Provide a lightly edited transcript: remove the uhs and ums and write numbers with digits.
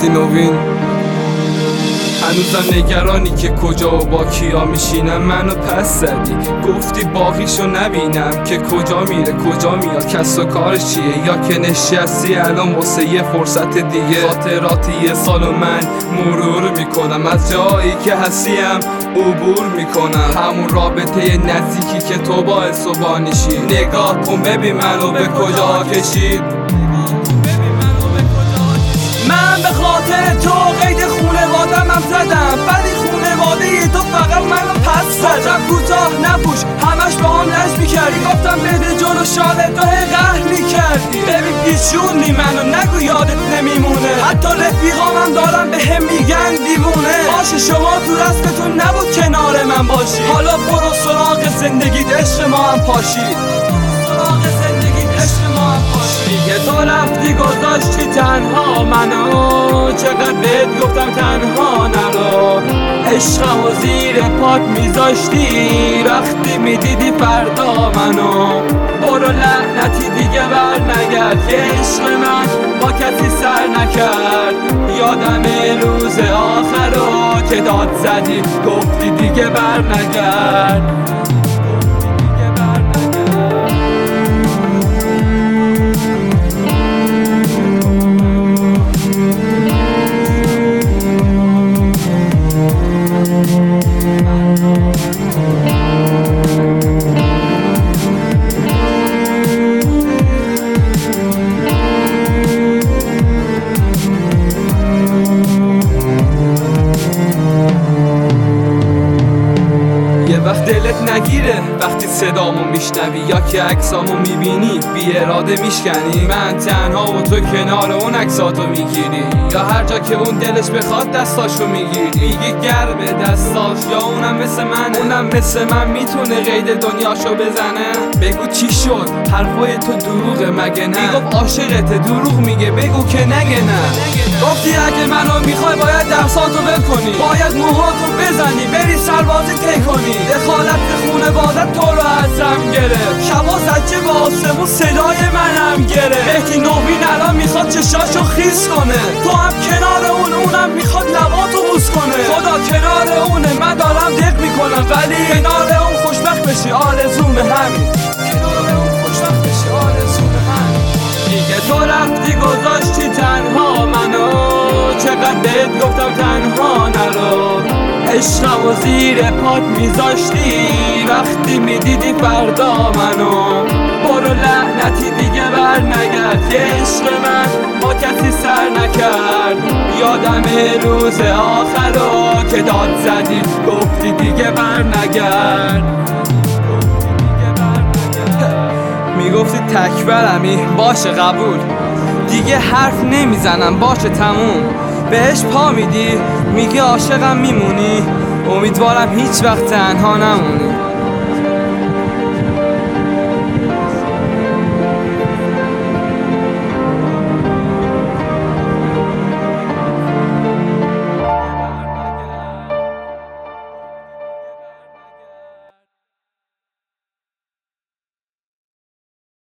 گفتی نوین. هنوزم نگرانی که کجا و با کیا میشینم، منو پس زدی گفتی باقیشو نبینم که کجا میره کجا میاد کس و کارش چیه، یا که نشستی الان واسه یه فرصت دیگه. خاطراتی یه سال و من مرور میکنم، از جایی که هستیم عبور میکنم، همون رابطه نزدیکی که تو باعث و بانیشی. نگاه کن ببین منو به کجا کشید. من به خاطر تو قید خونوادم هم زدم، ولی خونواده تو فقط منو پس زدم. کوتاه نپوش همش با هم نش میکردی، گفتم بده جلو شاله تو قهر میکردی. ببین پیشونی منو نگو یادت نمیمونه، حتی رفیقام هم دارم به هم میگن دیوونه. باشه شما تو رسمتون نبود کنار من باشی، حالا برو سراغ زندگیت عشق ما هم پاشید. دیگه تو رفتی گذاشتی تنها منو، چقدر بهت گفتم تنها نرو. عشقم و زیر پات میذاشتی وقتی میدیدی فردا منو. برو لعنتی دیگه بر نگرد که عشق من با کسی سر نکرد. یادم روز آخرو که داد زدی گفتی دیگه بر نگرد. وقت دلت نگیره وقتی صدامو میشنوی، یا که عکسامو میبینی بی اراده میشکنی. من تنها و تو کنار اون عکساتو میگیری، یا هر جا که اون دلش بخواد دستاشو میگیری. میگی گرمه دستاش یا اونم مثل منه، اونم مثل من میتونه قید دنیاشو بزنه. بگو چی شد حرفای تو دروغه مگه نه؟ میگفت عاشقته دروغ میگه بگو که نگه نه. گفتی اگه منو میخوای باید درساتو ول کنی، باید موهاتو بزنی بری سربازی طی کنی. دخالت خونوادت تو رو ازم گرفت، شبا زجه با آسمون صدای منم گرفت. بهتی نوین الان میخواد چشاشو خیس کنه، تو هم کنار اونم میخواد لباتو بوس کنه. خدا کنار اونه من دارم دق میکنم، ولی کنار اون خوشبخت بشی آرزومه همین. کنار اون خوشبخت بشی آرزومه همین. دیگه تو رفتی گذاشتی تنها منو، چقدر بهت گفتم تنها نرو. عشقم و زیر پات میذاشتی وقتی میدیدی فردا منو. برو لعنتی دیگه بر نگرد که عشق من با کسی سر نکرد. یادم روز آخرو که داد زدی گفتی دیگه بر نگرد. میگفتی تکبرمی باشه قبول، دیگه حرف نمیزنم باشه تموم. بهش پا میدی میگی عاشقم میمونی، امیدوارم هیچ وقت تنها نمونی.